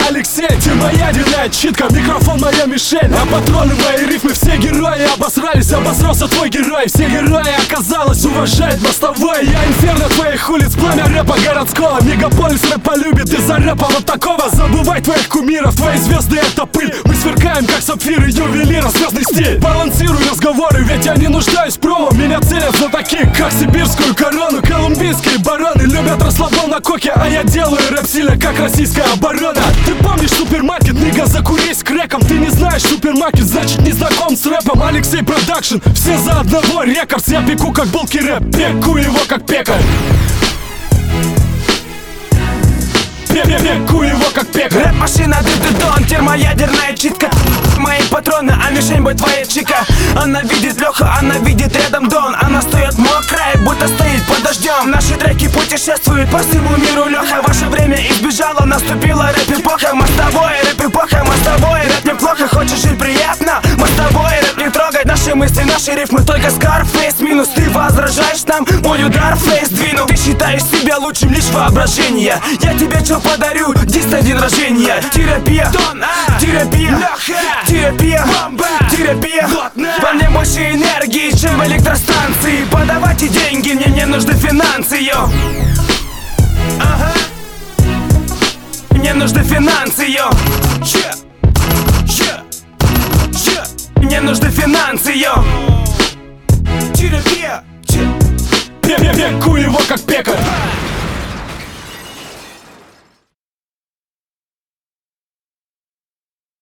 Алексей, термоядерная читка, микрофон моя мишень. А патроны мои рифмы, все герои обосрались, обосрался твой герой. Все герои, оказалось, уважает мостовой. Я инферно твоих улиц, пламя рэпа городского. Мегаполис рэп полюбит из-за рэпа вот такого. Забывай твоих кумиров, твои звезды это пыль. Мы сверкаем как сапфиры ювелира, звездный стиль. Балансируй разговоры, ведь я не нуждаюсь в промо. Меня ценят за таких, как сибирскую корону. Колумбийские бароны любят расслабон на коке, а я делаю рэп сильно, как российская оборона. Ты помнишь супермаркет, нига, закурись крэком. Ты не знаешь супермаркет, значит не знаком с рэпом. Алексей Продакшн, все за одного, рекордс. Я пеку как булки рэп, пеку его как пекарь. Пеку его как пекарь. Рэп-машина, дон, термоядерная читка. Мои патроны, а мишень будет твоя чика. Она видит Леха, она видит рядом Дон. Она стоит мокрая, будто стоит под дождем. Наши треки путешествуют по всему миру, Леха. Ваше время избежало, наступила рэп-эпоха. Мостовой, рэп-эпоха, мостовой. Рэп неплохо, хочешь жить приятно? Мостовой, рэп не трогай. Наши мысли, наши рифмы, только Scarface минус. Ты возражаешь нам, мой удар фейс двину. Ты считаешь себя лучшим, лишь воображение. Я тебе что подарю, 10 день рождения. Терапия, терапия, терапия, терапия. Во мне больше энергии, чем в электростанции. Подавайте деньги, мне не нужны финансы, йо. Мне нужны финансы, йо. Мне нужны финансы, йо. Терапия. Пеку его